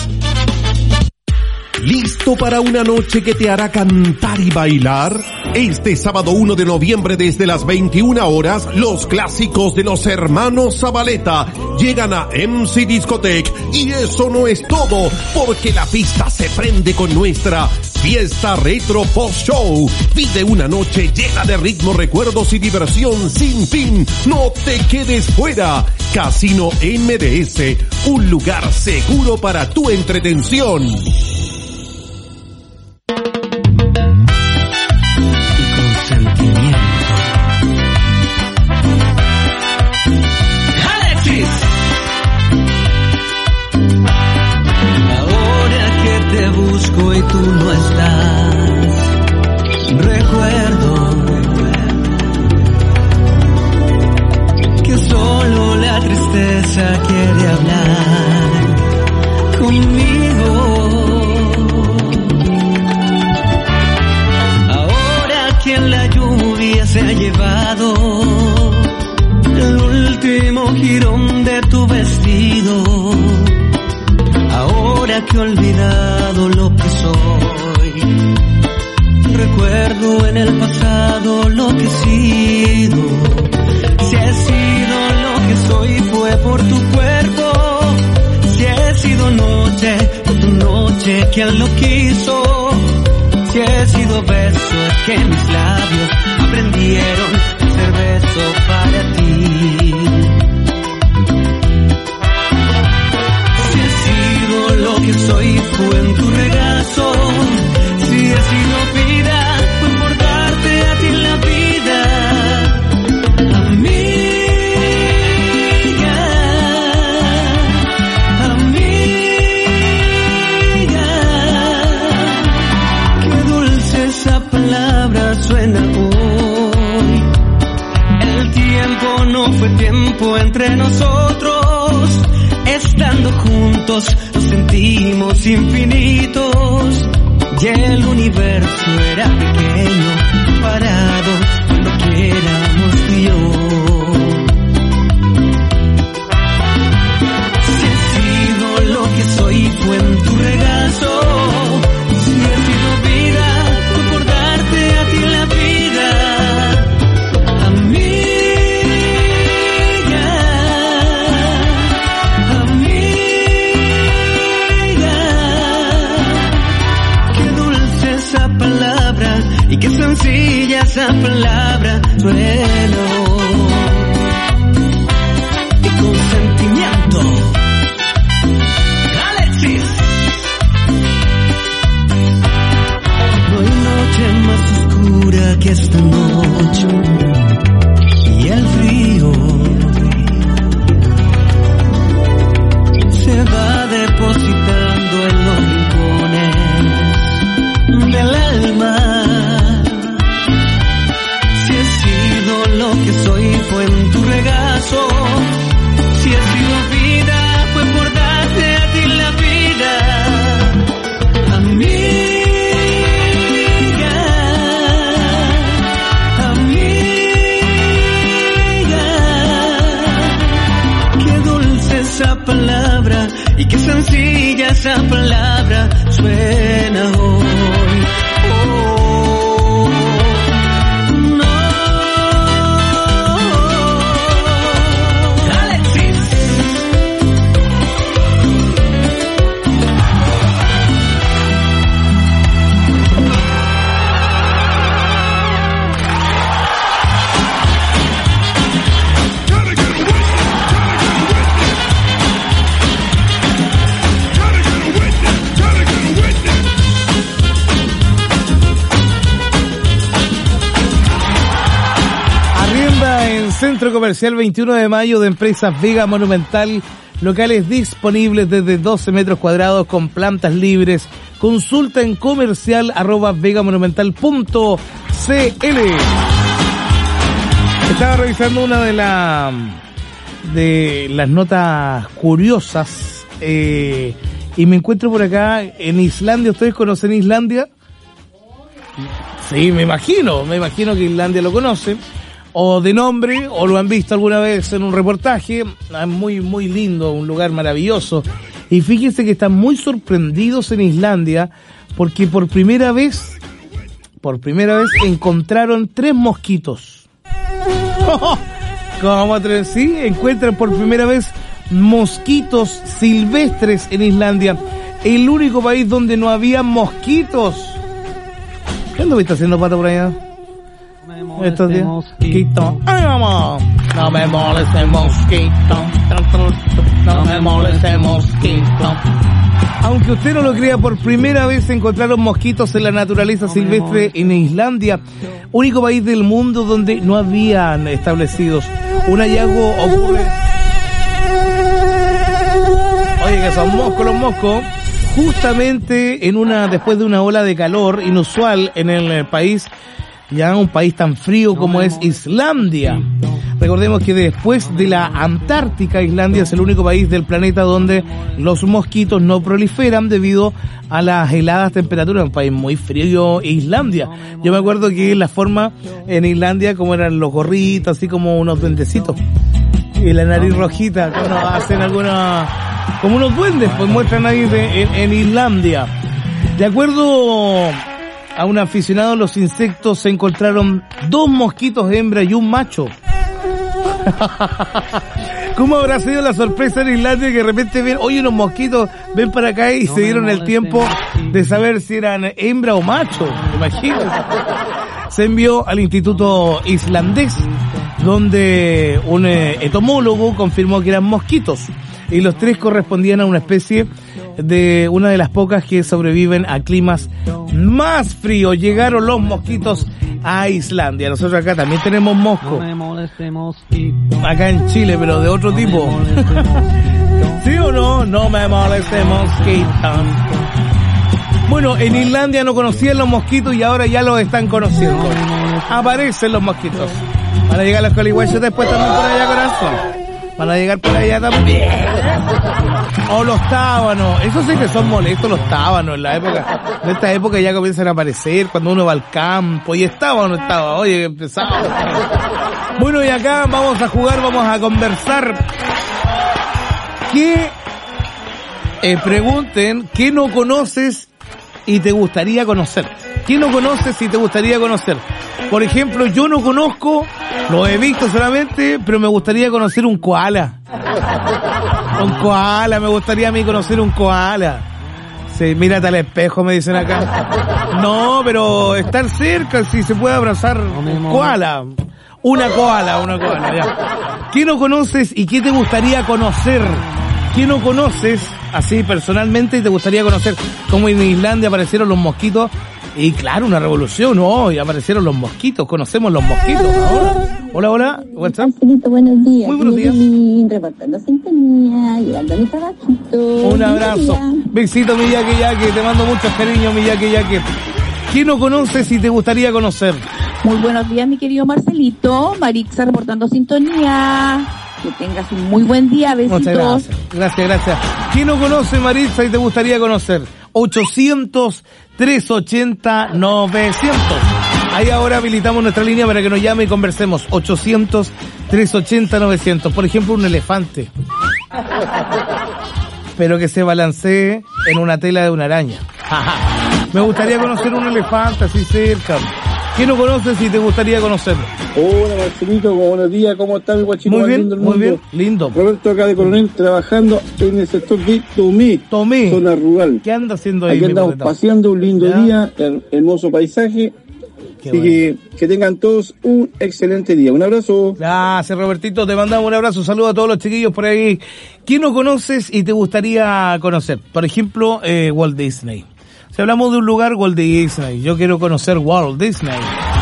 ¿Listo para una noche que te hará cantar y bailar? Este sábado 1 de noviembre desde las 21 horas, los clásicos de los hermanos Zabaleta llegan a MC Discotech. Y eso no es todo, porque la pista se prende con nuestra Fiesta Retro Post Show. Vive una noche llena de ritmo, recuerdos y diversión sin fin. No te quedes fuera. Casino MDS, un lugar seguro para tu entretención. Y tú no estás, recuerdo que solo la tristeza quiere hablar conmigo. Ahora que en la lluvia se ha llevado el último jirón de tu vestido, ahora que he olvidado lo que soy, recuerdo en el pasado lo que he sido. Si he sido lo que soy fue por tu cuerpo, si he sido noche, por tu noche, quien lo quiso. Si he sido beso, es que mis labios aprendieron a ser beso para ti. Lo que soy fue en tu regazo. Si he sido vida, fue por darte a ti la vida. Amiga, amiga, qué dulce esa palabra suena hoy. El tiempo no fue tiempo entre nosotros. Estando juntos nos sentimos infinitos y el universo era pequeño, parado cuando quiéramos tú y yo. Si he sido lo que soy fue en tu regazo, si he sido vida fue por darte a ti la vida. A mí suena y con sentimiento. Alexis. No hay noche más oscura que esta noche y el frío se va depositando en los rincones del alma. Si he sido lo que soy fue en tu regazo, si he sido vida fue por darte a ti la vida. Amiga, amiga, qué dulce esa palabra y qué sencilla esa palabra suena hoy. Oh, no. Alexis. Centro Comercial 21 de Mayo de Empresas Vega Monumental, locales disponibles desde 12 metros cuadrados con plantas libres. Consulta en comercial@vegamonumental.cl. Estaba revisando una de las notas curiosas y me encuentro por acá en Islandia. ¿Ustedes conocen Islandia? Sí, me imagino que Islandia lo conoce, o de nombre, o lo han visto alguna vez en un reportaje. Muy, muy lindo, un lugar maravilloso. Y fíjense que están muy sorprendidos en Islandia porque por primera vez encontraron 3 mosquitos. ¿Cómo 3? Sí, encuentran por primera vez mosquitos silvestres en Islandia, el único país donde no había mosquitos. ¿Qué anduviste haciendo, Pato, por allá estos días? Mosquito. ¡Ay, mamá! No me moleste, mosquito. No me moleste, mosquito. Aunque usted no lo crea, por primera vez se encontraron mosquitos en la naturaleza silvestre en Islandia, único país del mundo donde no habían establecidos. Un hallazgo ocurre. Oye, que son moscos los moscos. Justamente después de una ola de calor inusual en el país, ya un país tan frío como es Islandia. Recordemos que después de la Antártica, Islandia es el único país del planeta donde los mosquitos no proliferan debido a las heladas temperaturas. Un país muy frío, Islandia. Yo me acuerdo que la forma en Islandia, como eran los gorritos, así como unos duendecitos, y la nariz rojita, cuando hacen como unos duendes, pues muestran ahí en Islandia. De acuerdo a un aficionado a los insectos, se encontraron 2 mosquitos hembra y un macho. ¿Cómo habrá sido la sorpresa en Islandia que de repente ven, oye, unos mosquitos, ven para acá y se dieron el tiempo de saber si eran hembra o macho? Imagínate. Se envió al Instituto Islandés, donde un entomólogo confirmó que eran mosquitos, y los 3 correspondían a una especie de una de las pocas que sobreviven a climas más fríos. Llegaron los mosquitos a Islandia. Nosotros acá también tenemos mosco, acá en Chile, pero de otro tipo. ¿Sí o no? No me moleste, mosquito. Bueno, en Islandia no conocían los mosquitos y ahora ya los están conociendo. Aparecen los mosquitos. Van a llegar los coliguayos después también por allá, corazón. Van a llegar por allá también. O los tábanos. Eso sí que son molestos, los tábanos. En esta época ya comienzan a aparecer cuando uno va al campo. ¿Y estaba o no estaba? Oye, empezamos. Bueno, y acá vamos a jugar, vamos a conversar. Pregunten, ¿qué no conoces y te gustaría conocer? ¿Qué no conoces y te gustaría conocer? Por ejemplo, yo no conozco, lo he visto solamente, pero me gustaría conocer un koala. Un koala, me gustaría a mí conocer un koala. Sí, mírate al espejo, me dicen acá. No, pero estar cerca, si se puede abrazar un koala. Una koala, ya. ¿Qué no conoces y qué te gustaría conocer? ¿Qué no conoces, así personalmente, y te gustaría conocer? Como en Islandia aparecieron los mosquitos, y claro, una revolución, ¿no? Y aparecieron los mosquitos, conocemos los mosquitos, ¿no? Hola, WhatsApp. Buenos días. Muy buenos días. Reportando sintonía, llegando a mi trabajito. Un abrazo. Besito, mi Yaque, te mando muchos cariños, mi Yaque. ¿Qué no conoces y te gustaría conocer? Muy buenos días, mi querido Marcelito. Marixa reportando sintonía. Que tengas un muy buen día, besitos. Muchas gracias. ¿Quién no conoce, Maritza, y te gustaría conocer? 800-380-900. Ahí ahora habilitamos nuestra línea para que nos llame y conversemos. 800-380-900. Por ejemplo, un elefante. Pero que se balancee en una tela de una araña. Me gustaría conocer un elefante así cerca. ¿Quién no conoces y te gustaría conocerlo? Hola, Marcelito, buenos días, ¿cómo está mi guachito? Muy bien, lindo. Roberto acá de Coronel, trabajando en el sector de Tomé, zona rural. ¿Qué anda haciendo ahí? Aquí andamos paseando, un lindo día, hermoso paisaje. Así que tengan todos un excelente día. Un abrazo. Gracias, Robertito, te mandamos un abrazo. Saludos a todos los chiquillos por ahí. ¿Quién no conoces y te gustaría conocer? Por ejemplo, Walt Disney. Si hablamos de un lugar, Walt Disney. Yo quiero conocer Walt Disney.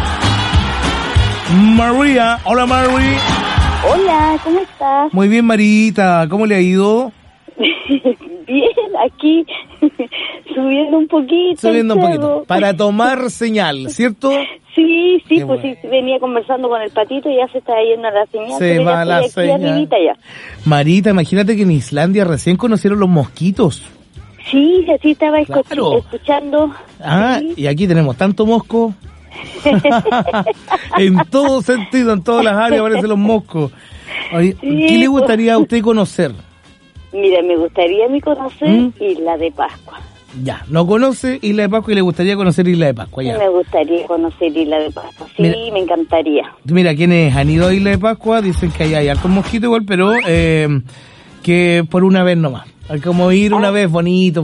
María, hola Mary. Hola, ¿cómo estás? Muy bien, Marita, ¿cómo le ha ido? Bien, aquí subiendo un poquito. Para tomar señal, ¿cierto? Sí, pues bueno. Sí, venía conversando con el patito y ya se está yendo la señal. Se va la señal. Ya. Marita, imagínate que en Islandia recién conocieron los mosquitos. Sí, así estaba Claro. escuchando. Ah, sí. Y aquí tenemos tanto mosco. En todo sentido, en todas las áreas aparecen los moscos. Oye, Sí, ¿qué le gustaría a usted conocer? Mira, me gustaría conocer Isla de Pascua. Ya, no conoce Isla de Pascua y le gustaría conocer Isla de Pascua, ya. Me gustaría conocer Isla de Pascua, sí, Mira, me encantaría. Mira, quienes han ido a Isla de Pascua dicen que hay hartos mosquitos igual, pero que por una vez nomás. Hay como ir una vez bonito.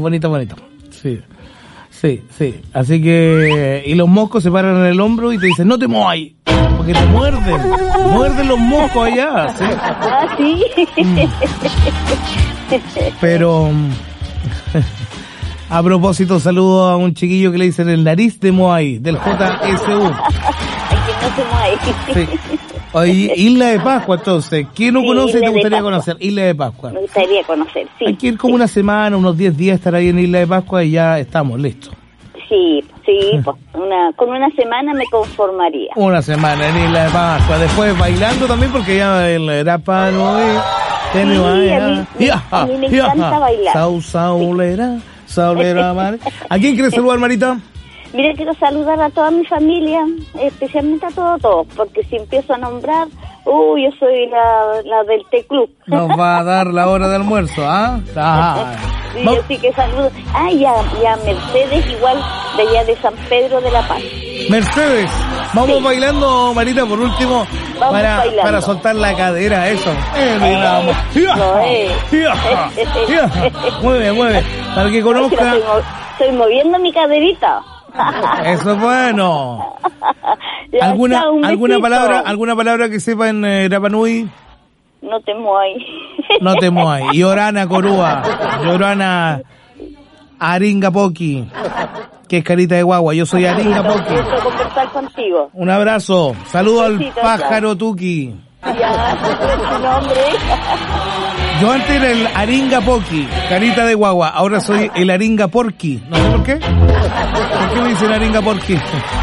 Sí. Así que... Y los moscos se paran en el hombro y te dicen, no te muevas, porque te muerden. Muerden los moscos allá, ¿sí? Ah, sí. Pero... A propósito, saludo a un chiquillo que le dicen el nariz de Moai, del JSU. Ay, que no se mueve. Sí. Oye, Isla de Pascua, entonces. ¿Quién no conoce y te gustaría conocer? Isla de Pascua. Me gustaría conocer, sí. Hay que ir como una semana, unos 10 días, estar ahí en Isla de Pascua y ya estamos listos. Sí, pues con una semana me conformaría. Una semana en Isla de Pascua. Después bailando también, porque ya el Rapa Noé. A mí me encanta bailar. Saulera, Mar. ¿A quién quieres saludar, Marita? Mira, quiero saludar a toda mi familia, especialmente a todos, porque si empiezo a nombrar, yo soy la del T-Club. Nos va a dar la hora de almuerzo, ¿ah? Sí, yo sí que saludo. Y a Mercedes, igual, de allá de San Pedro de la Paz. Mercedes, vamos bailando, Marita, por último, para soltar la cadera, eso. Mueve, para que conozca. Estoy moviendo mi caderita. Eso es bueno. ¿Alguna palabra que sepa en Rapa Nui? No te muevas. No te muevas. Llorana Corúa, Llorana Aringa Poki, que es carita de guagua. Yo soy Aringa Poki. Quiero conversar contigo. Un abrazo. Saludo al Besito, pájaro Tuki. Ya, tu nombre. Yo antes era el Aringa Poki, carita de guagua. Ahora soy el Aringa Porky. No sé por qué. ¿Por qué me dicen Aringa Porky?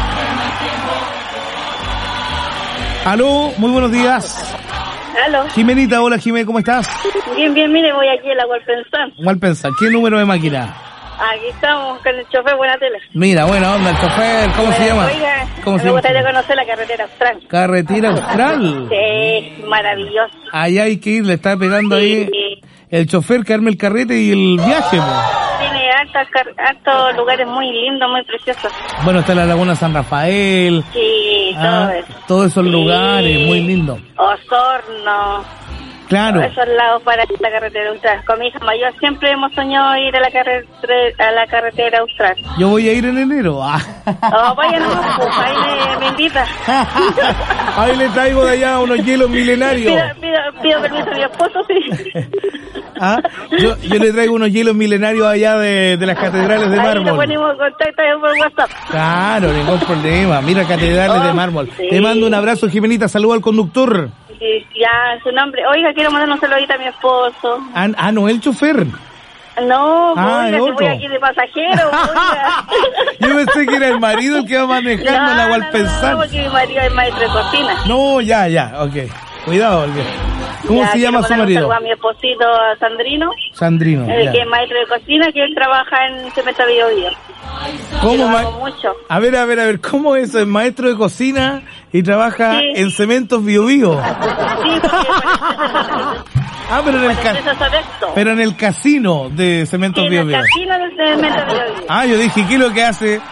Aló, muy buenos días. Aló. Jimenita, hola Jimé, ¿cómo estás? Bien, mire, voy aquí a la Walpensán. Walpensán, ¿qué número de máquina? Aquí estamos con el chofer Buena Tele. Mira, buena onda, el chofer, ¿cómo se llama? Oiga, ¿Cómo se me llama? gustaría conocer la carretera austral. ¿Carretera austral? Sí, maravilloso. Allá hay que ir, le está pegando ahí el chofer que arme el carrete y el viaje, Tiene hartos lugares muy lindos, muy preciosos. Bueno, está la Laguna San Rafael. Sí, todo eso. Todos esos lugares, muy lindos. Osorno. Claro. Esos lados para la carretera austral. Con mi hija mayor siempre hemos soñado ir a la carretera austral. Yo voy a ir en enero. Oh, vaya nomás, pues, ahí me invita. Ahí le traigo de allá unos hielos milenarios. Pido permiso a mi esposo, sí. Yo le traigo unos hielos milenarios allá de las catedrales de mármol. Ahí le ponemos contacto por WhatsApp. Claro, ningún problema. Mira, catedrales de mármol. Sí. Te mando un abrazo, Jimenita. Saludo al conductor. Sí, ya, su nombre. Oiga, quiero mandar un saludito a mi esposo. No, el chofer. No, oiga, que voy aquí de pasajero, oiga. Yo pensé que era el marido el que va manejando la Walpensar. No, porque mi marido es maestro de cocina. No, ya, ok. Cuidado, porque... ¿Cómo se llama su marido? A mi esposito Sandrino. Sandrino, que es maestro de cocina, que él trabaja en Cemento Bio Bio. ¿Cómo? Mucho. A ver, ¿cómo es? ¿Es maestro de cocina y trabaja en Cementos Bio Bio? Sí, pero en el casino de Cementos Bio Bio. En el casino de Cementos Bio Bio. Yo dije, ¿qué es lo que hace?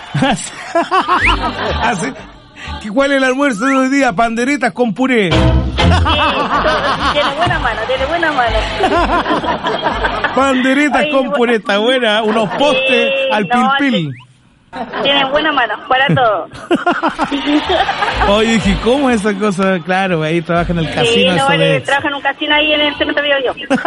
¿Cuál es el almuerzo de hoy día? Panderetas con puré. Tiene buena mano. Panderetas con puré, está buena. Unos postes al pil. Tienen buena mano, para todo. Oye, dije, ¿cómo es esa cosa? Claro, ahí trabaja en el casino. Trabaja en un casino ahí en el Cemento Bio Bio.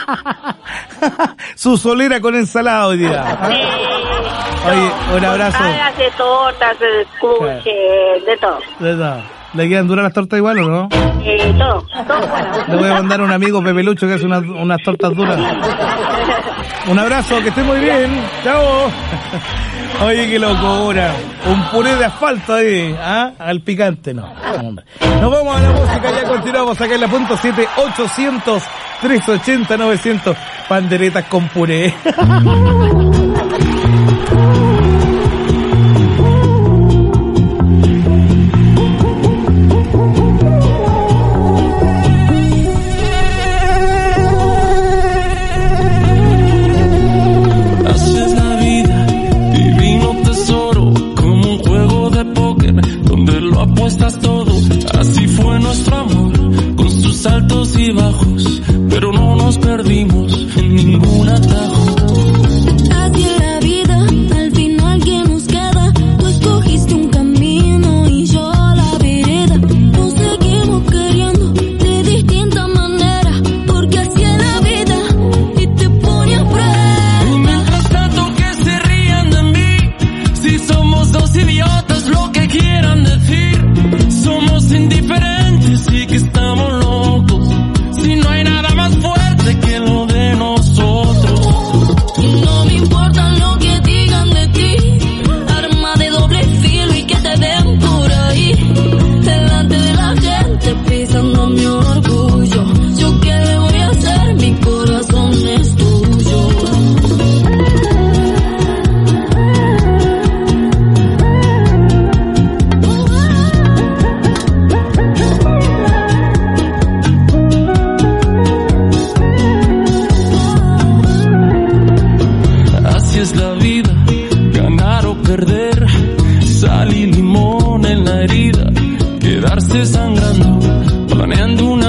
Su solera con ensalada hoy día. Sí. Oye, un abrazo. Hace tortas, cuche, de todo. ¿Le quedan duras las tortas igual o no? Todo bueno. Le voy a mandar a un amigo Pepe Lucho que hace unas tortas duras. Un abrazo, que esté muy bien. Chao. Oye, qué locura. Un puré de asfalto ahí, al picante, no. Nos vamos a la música, ya continuamos acá en la punto 7, 800 380 900. Panderetas con puré. Así fue nuestro amor, con sus altos y bajos, pero no nos perdimos en ningún atajo. Así es la vida, al final que nos queda, tú escogiste un camino y yo la vereda. Nos seguimos queriendo de distinta manera, porque así es la vida y te pone a prueba. Y mientras tanto que se rían de mí, si somos dos idiotas, lo que quieran decir. Somos indiferentes y que estamos locos, si no hay nada más fuerte que lo de nosotros. No me importa lo que digan de ti, arma de doble filo y que te den por ahí, delante de la gente pisando mi orgullo. ¿Yo qué le voy a hacer? Mi corazón es tuyo. Es la vida, ganar o perder, sal y limón en la herida, quedarse sangrando, planeando una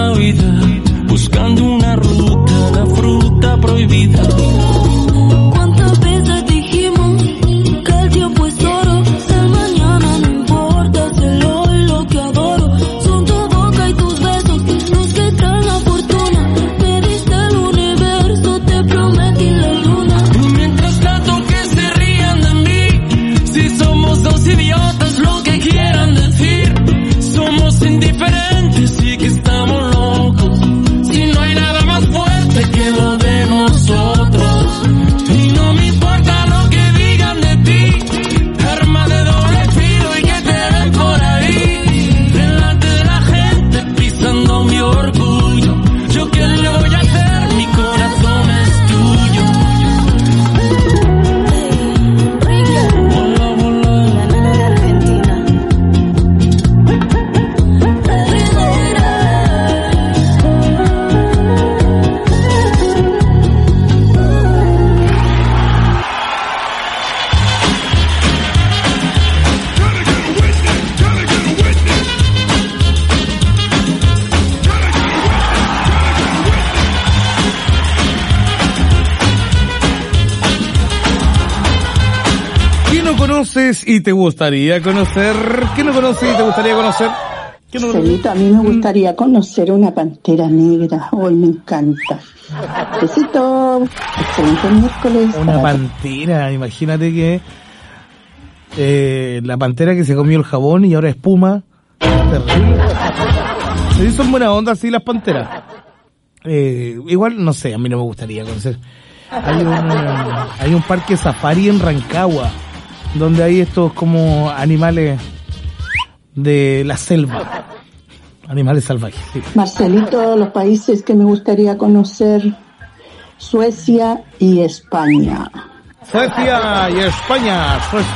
conoces y te gustaría conocer? ¿Qué no conoces y te gustaría conocer? Celito, a mí me gustaría conocer una pantera negra. Hoy me encanta. Besito. Excelente miércoles. Una pantera, imagínate que la pantera que se comió el jabón y ahora espuma. Terrible. Sí, son buena onda así las panteras. Igual, no sé, a mí no me gustaría conocer. Hay un parque safari en Rancagua, donde hay estos como animales de la selva. Animales salvajes, sí. Marcelito, los países que me gustaría conocer: Suecia y España. Suecia y España.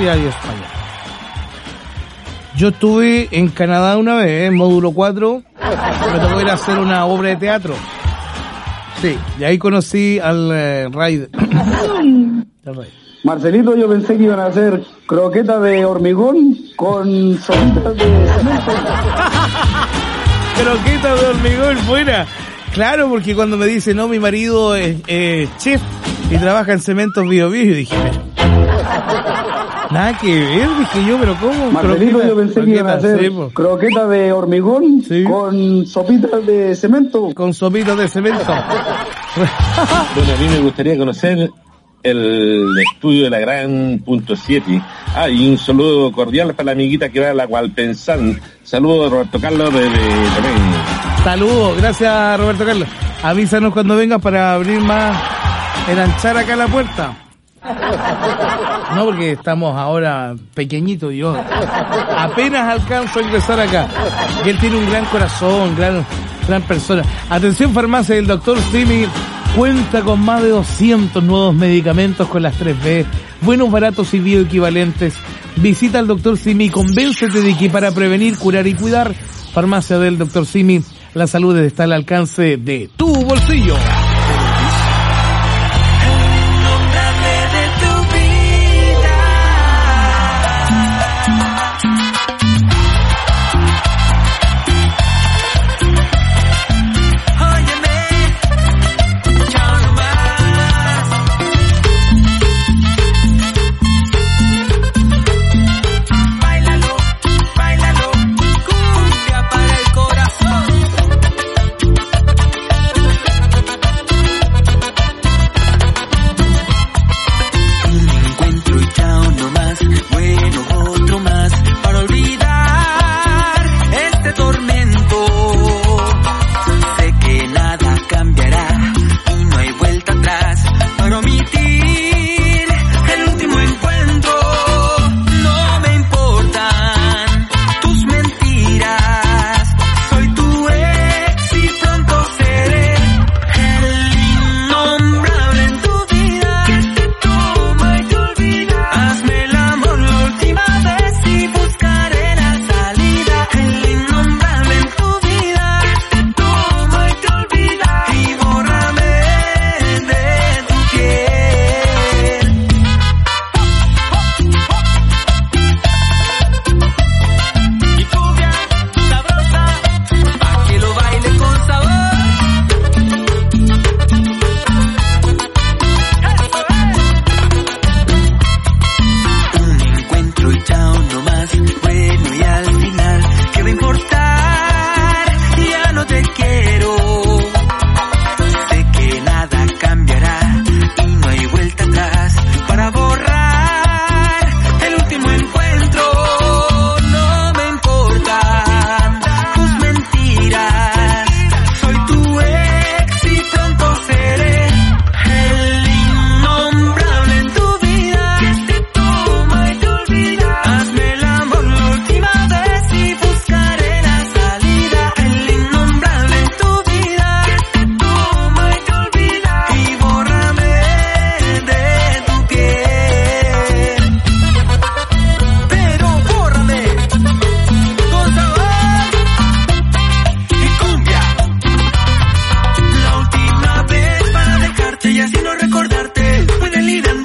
Yo estuve en Canadá una vez, en módulo 4, me tocó ir a hacer una obra de teatro. Sí, y ahí conocí al Raider. Marcelito, yo pensé que iban a hacer croquetas de hormigón con sopitas de cemento. Croquetas de hormigón, fuera. Claro, porque cuando me dice, no, mi marido es chef y trabaja en Cementos Bio Bio, yo dije, nada que ver, dije yo, pero ¿cómo? Marcelito, yo pensé que iban a hacer croquetas de hormigón con sopitas de cemento. Con sopitas de cemento. Bueno, a mí me gustaría conocer el estudio de la gran .7. Y un saludo cordial para la amiguita que va a la Hualpensán. Saludos, Roberto Carlos de Belén. Saludos, gracias Roberto Carlos. Avísanos cuando vengas para abrir más, enanchar acá la puerta. No, porque estamos ahora pequeñitos, yo apenas alcanzo a ingresar acá. Y él tiene un gran corazón, gran persona. Atención, farmacia del Dr. Simi cuenta con más de 200 nuevos medicamentos con las 3B, buenos, baratos y bioequivalentes. Visita al Dr. Simi y convéncete de que para prevenir, curar y cuidar, farmacia del Dr. Simi, la salud está al alcance de tu bolsillo.